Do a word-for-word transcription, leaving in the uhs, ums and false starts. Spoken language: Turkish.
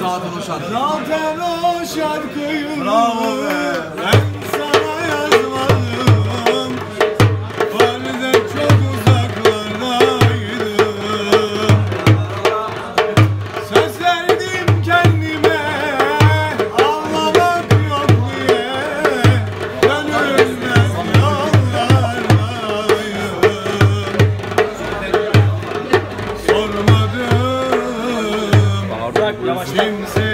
Zaten o şarkı. Zaten o şarkıyı Bravo be. ben sana yazmadım. Valide çok uzaklardaydım. Söz verdim kendime ağlamak yok diye. Gönlümden yollardayım. Sormadım kimseye.